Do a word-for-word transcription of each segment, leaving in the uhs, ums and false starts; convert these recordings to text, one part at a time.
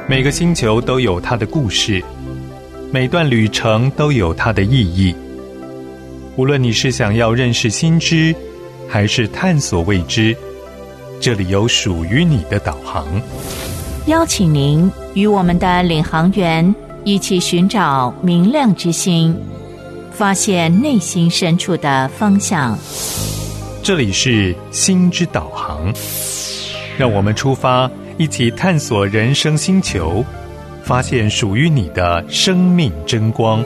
每个星球都有它的故事，每段旅程都有它的意义。无论你是想要认识新知，还是探索未知，这里有属于你的导航。 邀请您与我们的领航员一起寻找明亮之星，发现内心深处的方向。 这里是星之导航，让我们出发，一起探索人生星球，发现属于你的生命真光。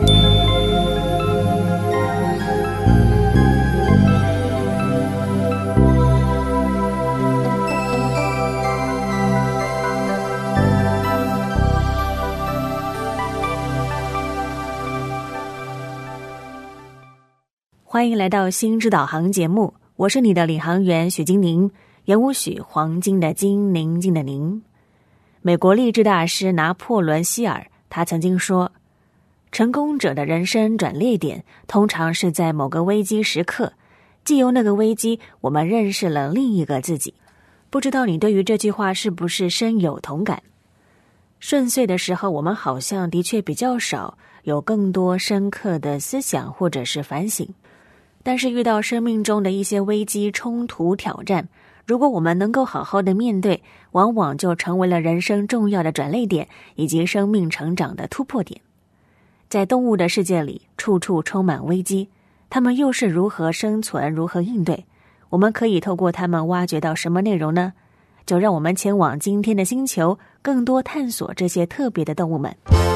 欢迎来到星之导航节目，我是你的领航员许金宁，言无许，黄金的金，宁静的宁。美国励志大师拿破仑希尔他曾经说，成功者的人生转捩点通常是在某个危机时刻，藉由那个危机，我们认识了另一个自己。不知道你对于这句话是不是深有同感？顺遂的时候，我们好像的确比较少有更多深刻的思想或者是反省。但是遇到生命中的一些危机、冲突、挑战，如果我们能够好好的面对，往往就成为了人生重要的转捩点，以及生命成长的突破点。在动物的世界里，处处充满危机，它们又是如何生存、如何应对？我们可以透过它们挖掘到什么内容呢？就让我们前往今天的星球，更多探索这些特别的动物们。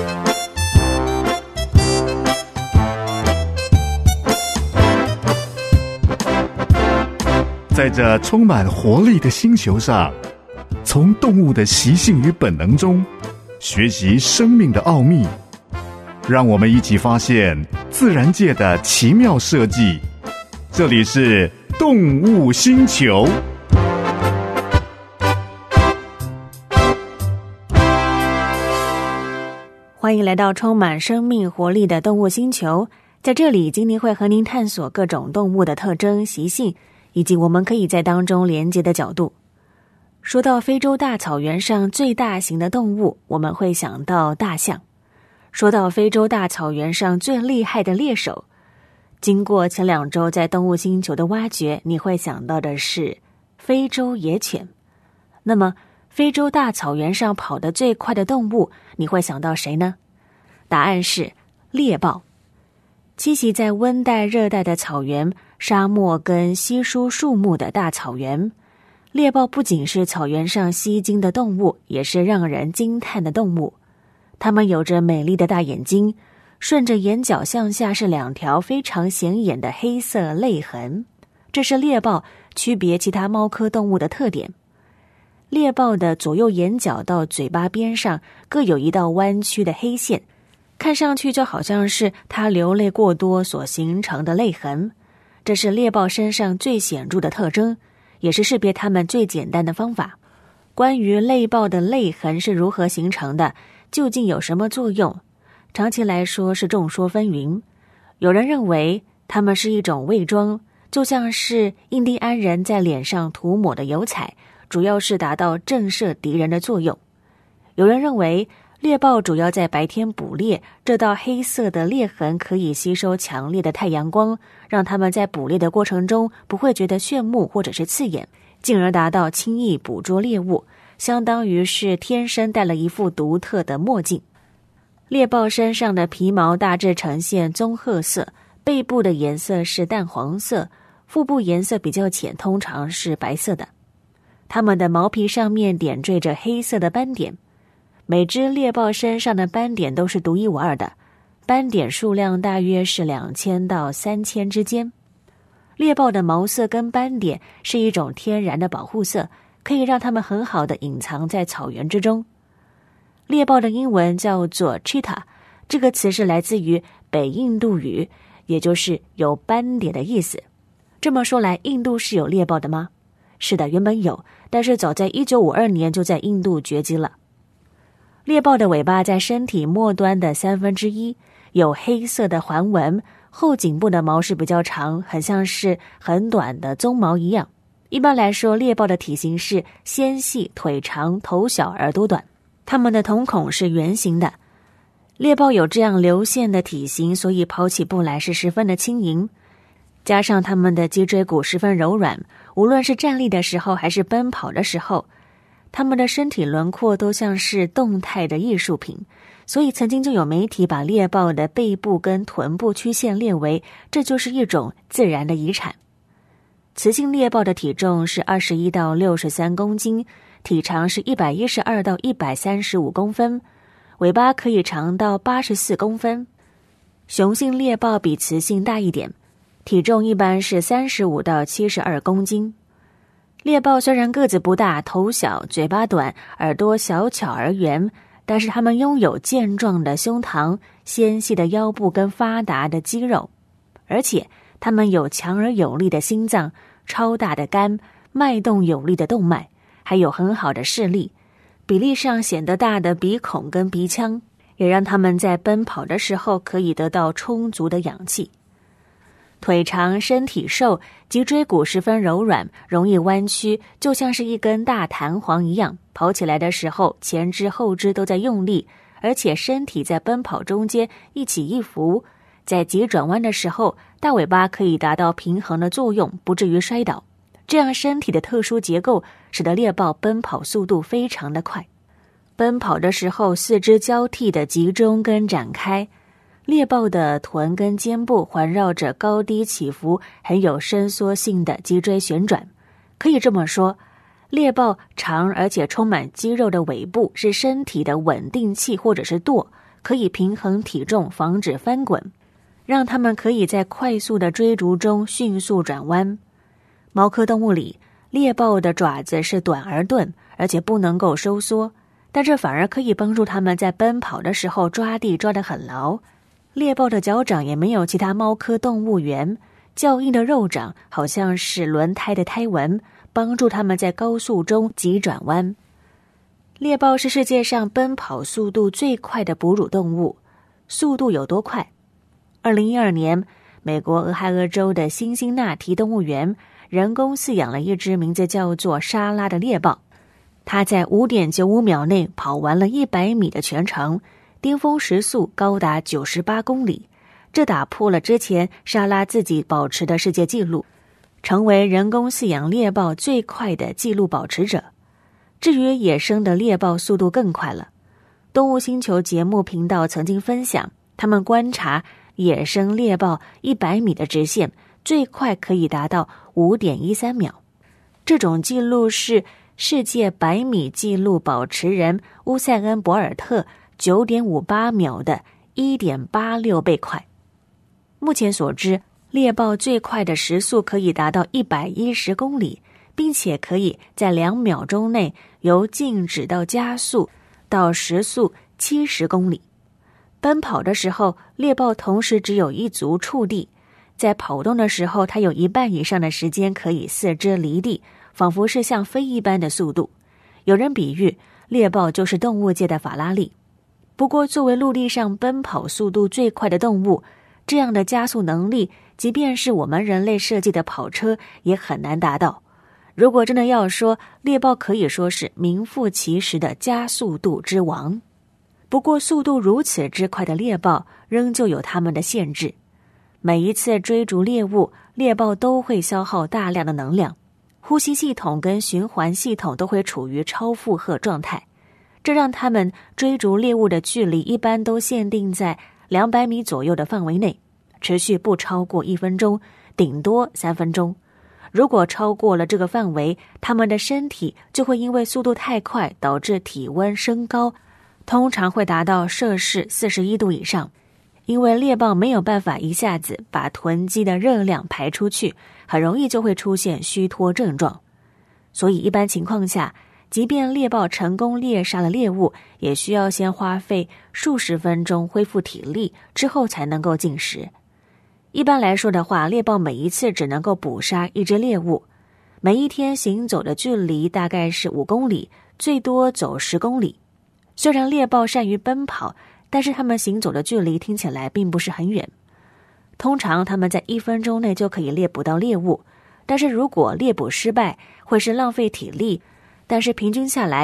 在这充满活力的星球上，从动物的习性与本能中学习生命的奥秘，让我们一起发现自然界的奇妙设计。这里是动物星球。 欢迎来到充满生命活力的动物星球，在这里金妮会和您探索各种动物的特征、习性，以及我们可以在当中连接的角度。说到非洲大草原上最大型的动物，我们会想到大象。说到非洲大草原上最厉害的猎手，经过前两周在动物星球的挖掘，你会想到的是非洲野犬。那么非洲大草原上跑得最快的动物，你会想到谁呢？答案是猎豹。栖息在温带、热带的草原、沙漠跟稀疏树木的大草原，猎豹不仅是草原上吸睛的动物，也是让人惊叹的动物。它们有着美丽的大眼睛，顺着眼角向下是两条非常显眼的黑色泪痕，这是猎豹区别其他猫科动物的特点。猎豹的左右眼角到嘴巴边上各有一道弯曲的黑线，看上去就好像是它流泪过多所形成的泪痕。这是猎豹身上最显著的特征，也是识别它们最简单的方法。关于猎豹的泪痕是如何形成的，究竟有什么作用，长期来说是众说纷纭。有人认为它们是一种伪装，就像是印第安人在脸上涂抹的油彩，主要是达到震慑敌人的作用。有人认为猎豹主要在白天捕猎，这道黑色的裂痕可以吸收强烈的太阳光，让它们在捕猎的过程中不会觉得炫目或者是刺眼，进而达到轻易捕捉猎物，相当于是天生戴了一副独特的墨镜。猎豹身上的皮毛大致呈现棕褐色，背部的颜色是淡黄色，腹部颜色比较浅，通常是白色的。它们的毛皮上面点缀着黑色的斑点，每只猎豹身上的斑点都是独一无二的，斑点数量大约是两千到三千之间。猎豹的毛色跟斑点是一种天然的保护色，可以让它们很好的隐藏在草原之中。猎豹的英文叫做 cheetah， 这个词是来自于北印度语，也就是有斑点的意思。这么说来，印度是有猎豹的吗？是的，原本有，但是早在一九五二年就在印度绝迹了。猎豹的尾巴在身体末端的三分之一有黑色的环纹，后颈部的毛是比较长，很像是很短的鬃毛一样。一般来说，猎豹的体型是纤细、腿长、头小、耳朵短。 它们的瞳孔是圆形的。猎豹有这样流线的体型，所以跑起步来是十分的轻盈。加上它们的脊椎骨十分柔软，无论是站立的时候还是奔跑的时候，它们的身体轮廓都像是动态的艺术品。所以曾经就有媒体把猎豹的背部跟臀部曲线列为这就是一种自然的遗产。雌性猎豹的体重是二十一到六十三公斤，体长是一百一十二到一百三十五公分，尾巴可以长到八十四公分。雄性猎豹比雌性大一点，体重一般是三十五到七十二公斤。猎豹虽然个子不大，头小，嘴巴短，耳朵小巧而圆，但是它们拥有健壮的胸膛、纤细的腰部跟发达的肌肉，而且它们有强而有力的心脏、超大的肝、脉动有力的动脉，还有很好的视力。比例上显得大的鼻孔跟鼻腔，也让它们在奔跑的时候可以得到充足的氧气。腿长，身体瘦，脊椎骨十分柔软，容易弯曲，就像是一根大弹簧一样。跑起来的时候，前肢后肢都在用力，而且身体在奔跑中间一起一伏。在急转弯的时候，大尾巴可以达到平衡的作用，不至于摔倒。这样身体的特殊结构使得猎豹奔跑速度非常的快。奔跑的时候，四肢交替的集中跟展开。猎豹的臀跟肩部环绕着高低起伏、很有伸缩性的脊椎旋转。可以这么说，猎豹长而且充满肌肉的尾部是身体的稳定器或者是舵，可以平衡体重，防止翻滚，让它们可以在快速的追逐中迅速转弯。猫科动物里，猎豹的爪子是短而钝，而且不能够收缩，但这反而可以帮助它们在奔跑的时候抓地抓得很牢。猎豹的脚掌也没有其他猫科动物圆，较硬的肉掌好像是轮胎的胎纹，帮助它们在高速中急转弯。猎豹是世界上奔跑速度最快的哺乳动物。速度有多快？二零一二年，美国俄亥俄州的辛辛那提动物园人工饲养了一只名字叫做莎拉的猎豹，它在 五点九五秒内跑完了一百米的全程，巅峰时速高达九十八公里，这打破了之前莎拉自己保持的世界纪录，成为人工饲养猎豹最快的纪录保持者。至于野生的猎豹速度更快了。动物星球节目频道曾经分享，他们观察野生猎豹一百米的直线，最快可以达到 五点一三秒。这种记录是世界百米纪录保持人乌塞恩·博尔特 九点五八秒的 一点八六倍快。目前所知，猎豹最快的时速可以达到一百一十公里，并且可以在两秒钟内由静止到加速到时速七十公里。奔跑的时候，猎豹同时只有一足触地，在跑动的时候，它有一半以上的时间可以四肢离地，仿佛是像飞一般的速度。有人比喻，猎豹就是动物界的法拉利。不过，作为陆地上奔跑速度最快的动物，这样的加速能力，即便是我们人类设计的跑车也很难达到。如果真的要说，猎豹可以说是名副其实的加速度之王。不过，速度如此之快的猎豹，仍旧有它们的限制。每一次追逐猎物，猎豹都会消耗大量的能量，呼吸系统跟循环系统都会处于超负荷状态，这让它们追逐猎物的距离一般都限定在两百米左右的范围内，持续不超过一分钟，顶多三分钟。如果超过了这个范围，它们的身体就会因为速度太快，导致体温升高，通常会达到摄氏四十一度以上。因为猎豹没有办法一下子把囤积的热量排出去，很容易就会出现虚脱症状。所以一般情况下，即便猎豹成功猎杀了猎物，也需要先花费数十分钟恢复体力，之后才能够进食。一般来说的话，猎豹每一次只能够捕杀一只猎物，每一天行走的距离大概是五公里，最多走十公里。虽然猎豹善于奔跑，但是它们行走的距离听起来并不是很远。通常它们在一分钟内就可以猎捕到猎物，但是如果猎捕失败，会是浪费体力，但是平均下来，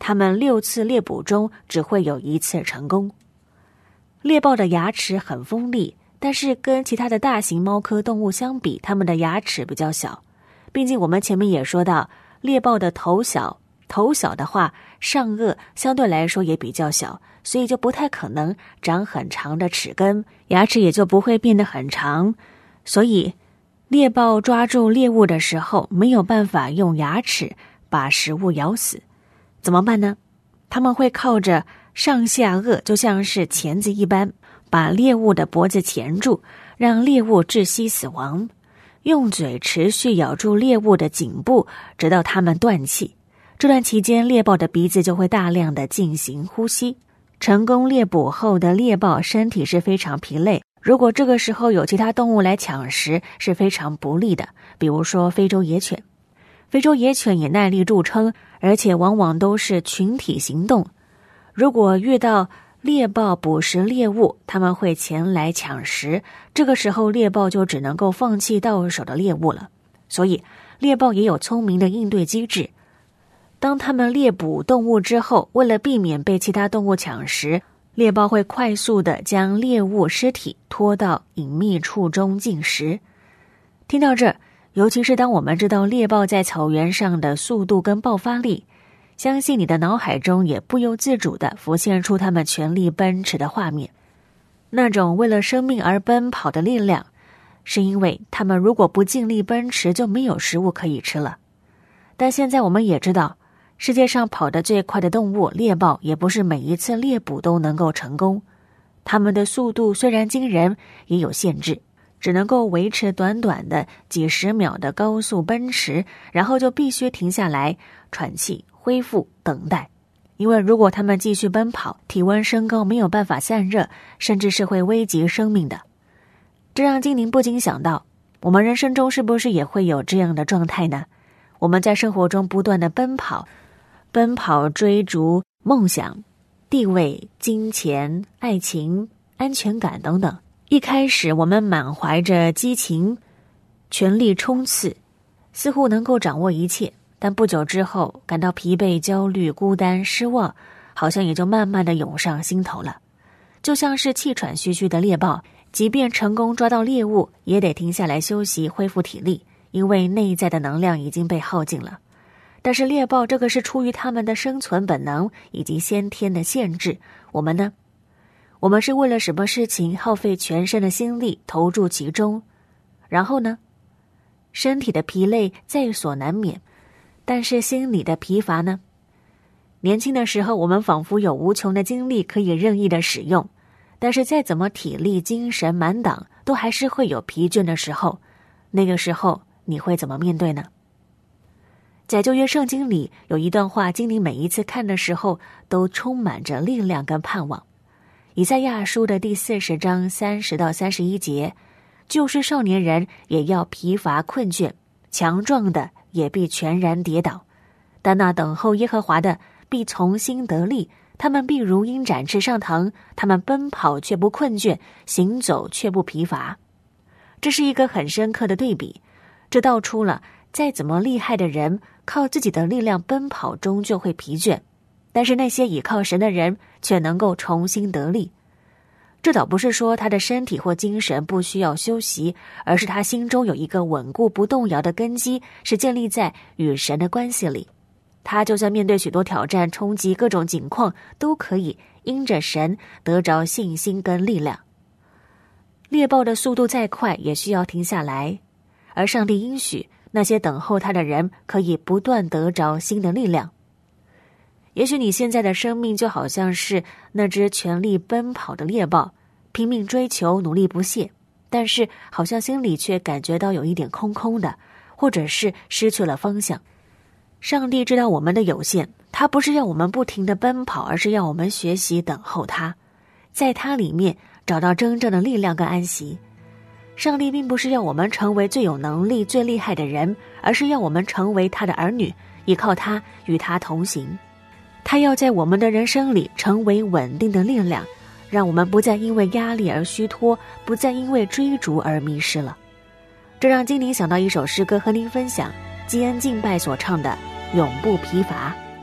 他们六次猎捕中只会有一次成功。猎豹的牙齿很锋利，但是跟其他的大型猫科动物相比，它们的牙齿比较小。毕竟我们前面也说到，猎豹的头小，头小的话，上颚相对来说也比较小，所以就不太可能长很长的齿根，牙齿也就不会变得很长。所以猎豹抓住猎物的时候，没有办法用牙齿把食物咬死。怎么办呢？他们会靠着上下颚，就像是钳子一般，把猎物的脖子钳住，让猎物窒息死亡，用嘴持续咬住猎物的颈部，直到它们断气。这段期间，猎豹的鼻子就会大量的进行呼吸。成功猎捕后的猎豹身体是非常疲累，如果这个时候有其他动物来抢食，是非常不利的。比如说非洲野犬，非洲野犬以耐力著称，而且往往都是群体行动。如果遇到猎豹捕食猎物，他们会前来抢食，这个时候猎豹就只能够放弃到手的猎物了。所以猎豹也有聪明的应对机制。当他们猎捕动物之后，为了避免被其他动物抢食，猎豹会快速地将猎物尸体拖到隐秘处中进食。听到这，尤其是当我们知道猎豹在草原上的速度跟爆发力，相信你的脑海中也不由自主地浮现出他们全力奔驰的画面。那种为了生命而奔跑的力量，是因为他们如果不尽力奔驰，就没有食物可以吃了。但现在我们也知道，世界上跑得最快的动物猎豹也不是每一次猎捕都能够成功，它们的速度虽然惊人，也有限制，只能够维持短短的几十秒的高速奔驰，然后就必须停下来喘气、恢复、等待。因为如果它们继续奔跑，体温升高没有办法散热，甚至是会危及生命的。这让精灵不禁想到，我们人生中是不是也会有这样的状态呢？我们在生活中不断的奔跑，奔跑追逐梦想、地位、金钱、爱情、安全感等等。一开始我们满怀着激情，全力冲刺，似乎能够掌握一切，但不久之后感到疲惫、焦虑、孤单、失望，好像也就慢慢的涌上心头了。就像是气喘吁吁的猎豹，即便成功抓到猎物，也得停下来休息，恢复体力，因为内在的能量已经被耗尽了。但是猎豹这个是出于他们的生存本能以及先天的限制，我们呢？我们是为了什么事情耗费全身的心力投注其中，然后呢？身体的疲累在所难免，但是心理的疲乏呢？年轻的时候我们仿佛有无穷的精力可以任意的使用，但是再怎么体力精神满档，都还是会有疲倦的时候。那个时候你会怎么面对呢？在旧约圣经里有一段话，精灵每一次看的时候都充满着力量跟盼望。以赛亚书的第四十章三十到三十一节，就是少年人也要疲乏困倦，强壮的也必全然跌倒，但那等候耶和华的必从心得力，他们必如鹰展翅上腾，他们奔跑却不困倦，行走却不疲乏。这是一个很深刻的对比，这道出了再怎么厉害的人，靠自己的力量奔跑终究会疲倦，但是那些倚靠神的人却能够重新得力。这倒不是说他的身体或精神不需要休息，而是他心中有一个稳固不动摇的根基，是建立在与神的关系里。他就算面对许多挑战、冲击、各种境况，都可以因着神得着信心跟力量。猎豹的速度再快，也需要停下来，而上帝应许那些等候他的人可以不断得着新的力量。也许你现在的生命就好像是那只全力奔跑的猎豹，拼命追求，努力不懈，但是好像心里却感觉到有一点空空的，或者是失去了方向。上帝知道我们的有限，他不是要我们不停地奔跑，而是要我们学习等候他，在他里面找到真正的力量跟安息。上帝并不是要我们成为最有能力、最厉害的人，而是要我们成为他的儿女，依靠他，与他同行。他要在我们的人生里成为稳定的力量，让我们不再因为压力而虚脱，不再因为追逐而迷失了。这让精灵想到一首诗歌和您分享，基恩敬拜所唱的《永不疲乏》。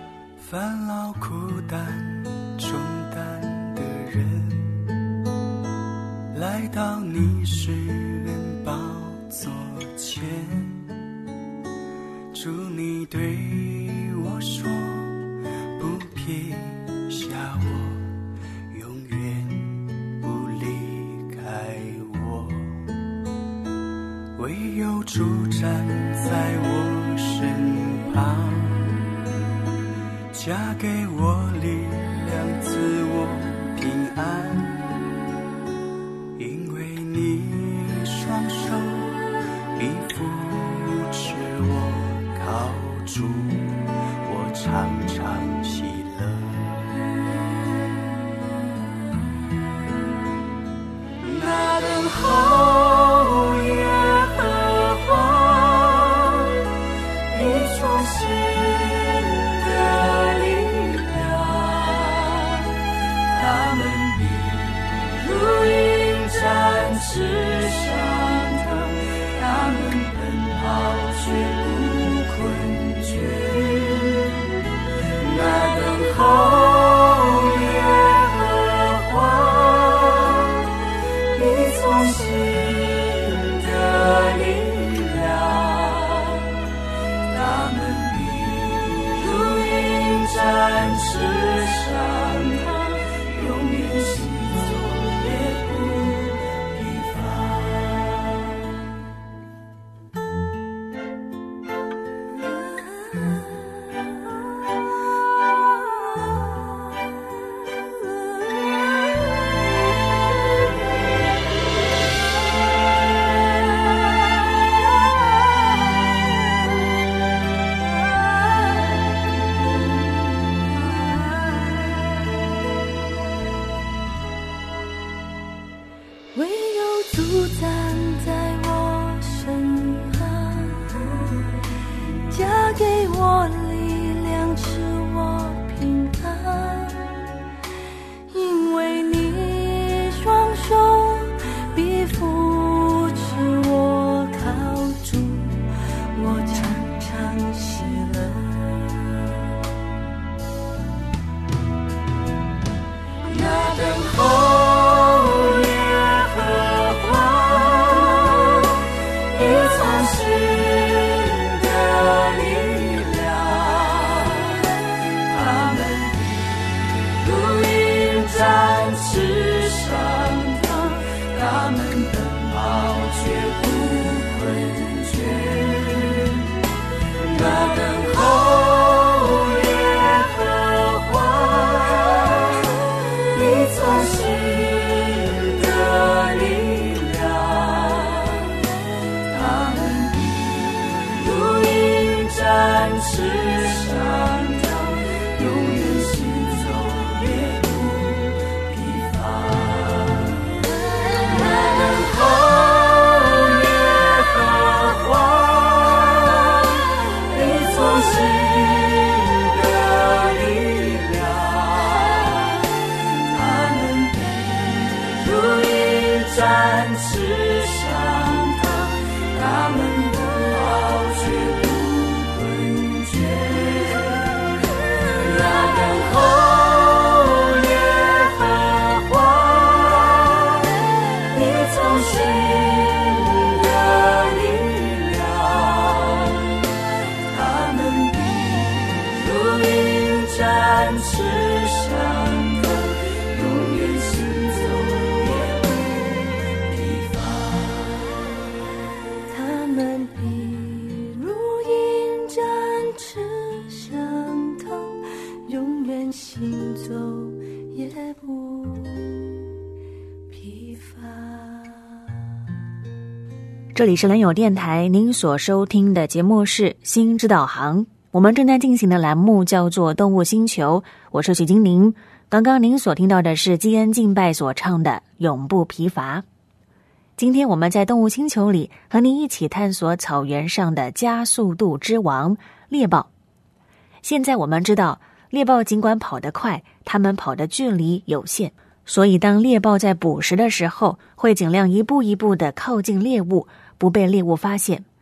烦恼孤单重担的人，来到你施恩宝座前，主你对我说，不撇下我，永远不离开我，唯有主站在我身旁，加给我力量，赐我平安，因为你双手必扶持我，靠主我常常喜乐。那等候耶和华，必重新翅上腾，他们奔跑却不困倦。那等候耶和华，必从新的力量，他们必如鹰展翅上腾，永远行走也不这里是人友电台，您所收听的节目是心之导航。我们正在进行的栏目叫做动物星球，我是许金玲。刚刚您所听到的是基恩敬拜所唱的永不疲乏。今天我们在动物星球里和您一起探索草原上的加速度之王猎豹。现在我们知道，猎豹尽管跑得快，它们跑的距离有限，所以当猎豹在捕食的时候，会尽量一步一步地靠近猎物，不被猎物发现。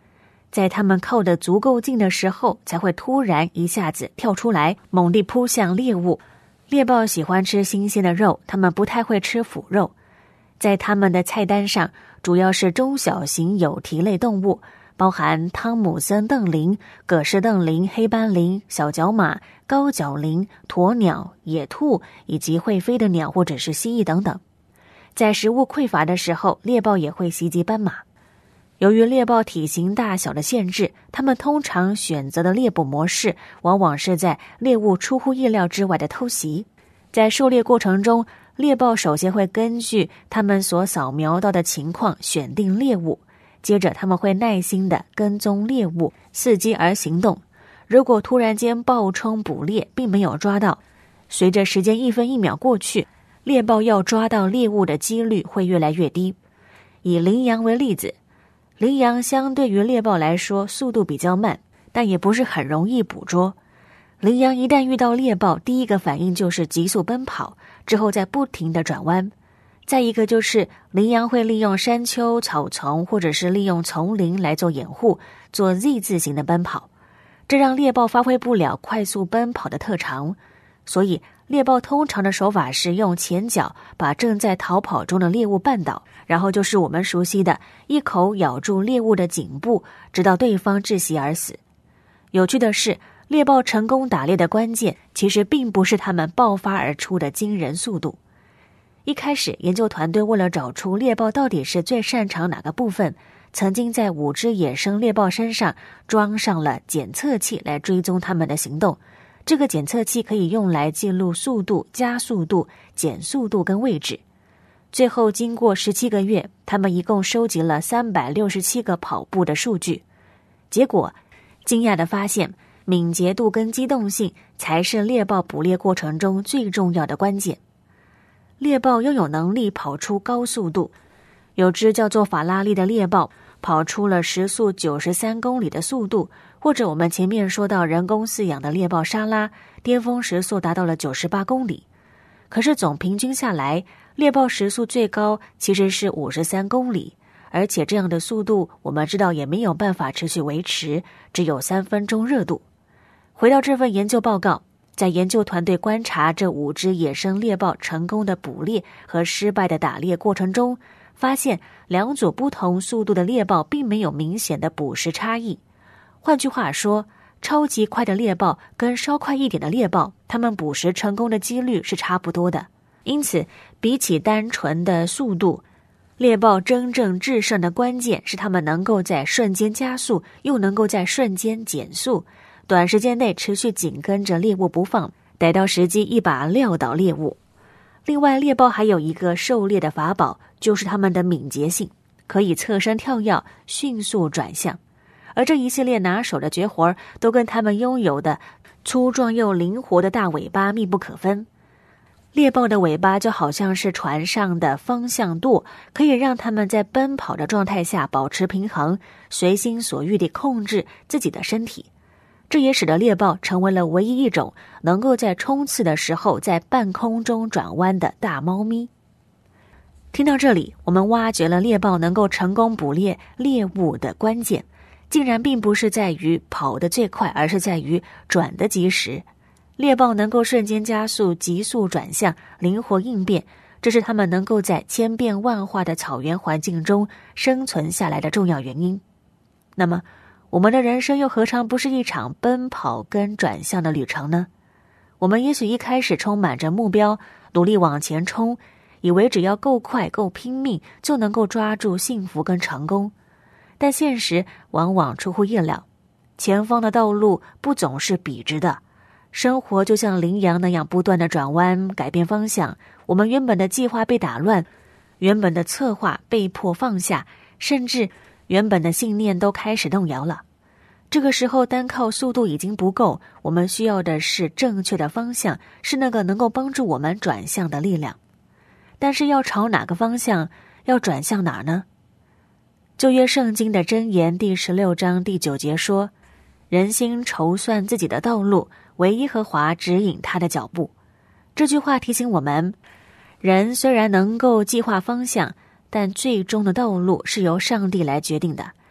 在他们靠得足够近的时候，才会突然一下子跳出来，猛地扑向猎物。猎豹喜欢吃新鲜的肉，它们不太会吃腐肉。在他们的菜单上，主要是中小型有蹄类动物，包含汤姆森瞪羚、葛氏瞪羚、黑斑羚、小角马、高角羚、鸵鸟、野兔以及会飞的鸟或者是蜥蜴等等。在食物匮乏的时候，猎豹也会袭击斑马。由于猎豹体型大小的限制，它们通常选择的猎捕模式往往是在猎物出乎意料之外的偷袭。在狩猎过程中，猎豹首先会根据他们所扫描到的情况选定猎物，接着他们会耐心地跟踪猎物，伺机而行动。如果突然间暴冲捕猎并没有抓到，随着时间一分一秒过去，猎豹要抓到猎物的几率会越来越低。以羚羊为例子，羚羊相对于猎豹来说速度比较慢，但也不是很容易捕捉。羚羊一旦遇到猎豹，第一个反应就是急速奔跑，之后再不停地转弯。再一个就是羚羊会利用山丘、草丛或者是利用丛林来做掩护，做 Z 字形的奔跑，这让猎豹发挥不了快速奔跑的特长。所以猎豹通常的手法是用前脚把正在逃跑中的猎物绊倒，然后就是我们熟悉的一口咬住猎物的颈部，直到对方窒息而死。有趣的是，猎豹成功打猎的关键其实并不是它们爆发而出的惊人速度。一开始，研究团队为了找出猎豹到底是最擅长哪个部分，曾经在五只野生猎豹身上装上了检测器来追踪它们的行动。这个检测器可以用来记录速度、加速度、减速度跟位置。最后经过十七个月，他们一共收集了三百六十七个跑步的数据。结果惊讶地发现，敏捷度跟机动性才是猎豹捕猎过程中最重要的关键。猎豹拥有能力跑出高速度，有只叫做法拉利的猎豹跑出了时速九十三公里的速度，或者我们前面说到人工饲养的猎豹莎拉，巅峰时速达到了九十八公里。可是总平均下来，猎豹时速最高其实是五十三公里，而且这样的速度我们知道也没有办法持续维持，只有三分钟热度。回到这份研究报告，在研究团队观察这五只野生猎豹成功的捕猎和失败的打猎过程中，发现两组不同速度的猎豹并没有明显的捕食差异。换句话说，超级快的猎豹跟稍快一点的猎豹，它们捕食成功的几率是差不多的。因此，比起单纯的速度，猎豹真正制胜的关键是它们能够在瞬间加速，又能够在瞬间减速，短时间内持续紧跟着猎物不放，逮到时机一把撂倒猎物。另外，猎豹还有一个狩猎的法宝，就是它们的敏捷性，可以侧身跳跃，迅速转向。而这一系列拿手的绝活都跟它们拥有的粗壮又灵活的大尾巴密不可分。猎豹的尾巴就好像是船上的方向舵，可以让它们在奔跑的状态下保持平衡，随心所欲地控制自己的身体。这也使得猎豹成为了唯一一种能够在冲刺的时候在半空中转弯的大猫咪。听到这里，我们挖掘了猎豹能够成功捕猎猎物的关键，竟然并不是在于跑得最快，而是在于转得及时。猎豹能够瞬间加速、急速转向、灵活应变，这是它们能够在千变万化的草原环境中生存下来的重要原因。那么我们的人生又何尝不是一场奔跑跟转向的旅程呢？我们也许一开始充满着目标，努力往前冲，以为只要够快够拼命就能够抓住幸福跟成功。但现实往往出乎意料，前方的道路不总是笔直的，生活就像羚羊那样不断的转弯，改变方向。我们原本的计划被打乱，原本的策划被迫放下，甚至原本的信念都开始动摇了。这个时候单靠速度已经不够，我们需要的是正确的方向，是那个能够帮助我们转向的力量。但是要朝哪个方向，要转向哪儿呢？旧约圣经的箴言第十六章第九节说，人心筹算自己的道路，唯耶和华指引他的脚步。这句话提醒我们，人虽然能够计划方向，但最终的道路是由上帝来决定的。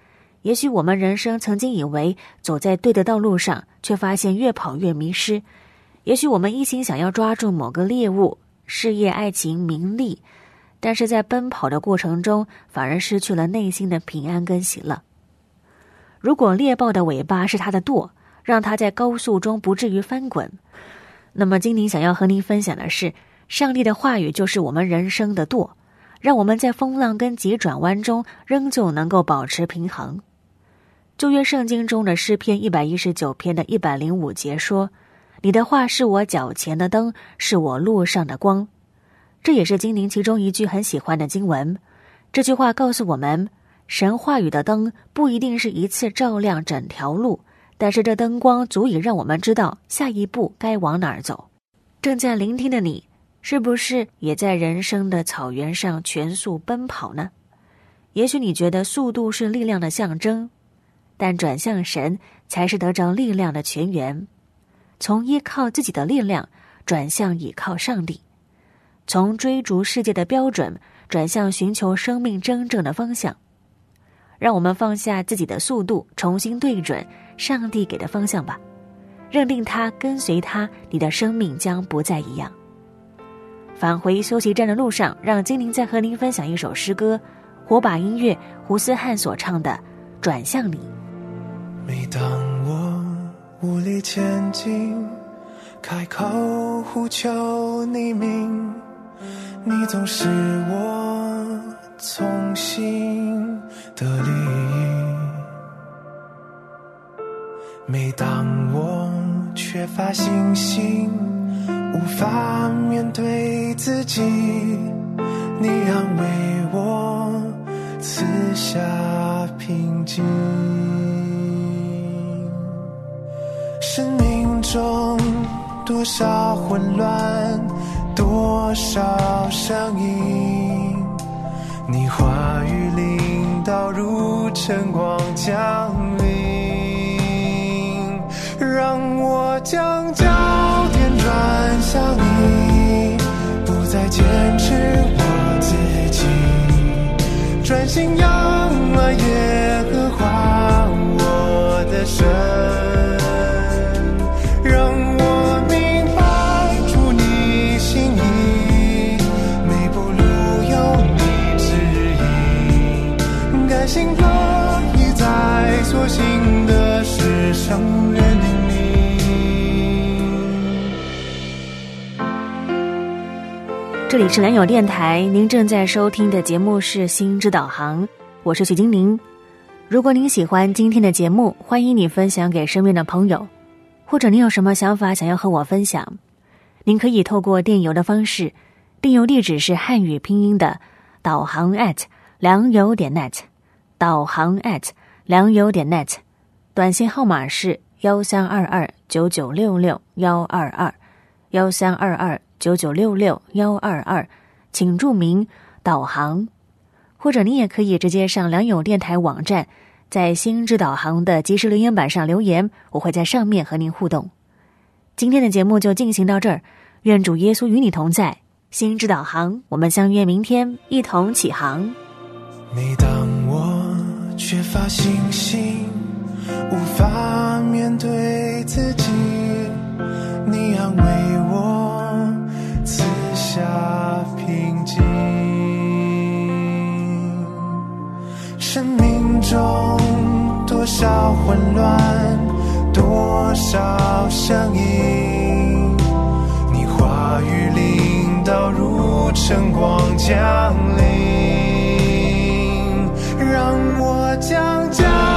也许我们人生曾经以为走在对的道路上，却发现越跑越迷失。也许我们一心想要抓住某个猎物，事业、爱情、名利，但是在奔跑的过程中，反而失去了内心的平安跟喜乐。如果猎豹的尾巴是它的舵，让它在高速中不至于翻滚，那么今天想要和您分享的是，上帝的话语就是我们人生的舵，让我们在风浪跟急转弯中仍旧能够保持平衡。旧约圣经中的诗篇一百一十九篇的一百零五节说，你的话是我脚前的灯，是我路上的光。这也是今年其中一句很喜欢的经文。这句话告诉我们，神话语的灯不一定是一次照亮整条路，但是这灯光足以让我们知道下一步该往哪儿走。正在聆听的你，是不是也在人生的草原上全速奔跑呢？也许你觉得速度是力量的象征，但转向神才是得着力量的泉源。从依靠自己的力量转向倚靠上帝，从追逐世界的标准转向寻求生命真正的方向。让我们放下自己的速度，重新对准上帝给的方向吧。认定他，跟随他，你的生命将不再一样。返回休息站的路上，让精灵再和您分享一首诗歌，火把音乐胡思汉所唱的《转向你》。 每当我无力前进，开口呼求你名，你总是我从心的力。每当我缺乏信心，无法面对自己，你安慰我，赐下平静。生命中多少混乱，多少声音，你话语领导如晨光降临，让我将焦点转向你，不再坚持我自己，专心仰望耶和华我的神，让我明白出你心意，每步路有你指引，甘心乐意在所行的事上认定你。 这里是良友电台，您正在收听的节目是心之导航，我是许金玲。如果您喜欢今天的节目，欢迎你分享给身边的朋友，或者您有什么想法想要和我分享，您可以透过电邮的方式，电邮地址是汉语拼音的导航 at 良友点 net， 导航 at 良友点 net， 短信号码是一三二二九九六六一二二一三二二九九六六一二二，请注明导航。或者你也可以直接上良友电台网站，在心之导航的即时留言板上留言，我会在上面和您互动。今天的节目就进行到这儿，愿主耶稣与你同在。心之导航，我们相约明天一同起航。 每当我缺乏信心，无法面对自己，你安慰我，赐下平静。生命中多少混乱，多少声音，你话语领导如晨光降临，让我将家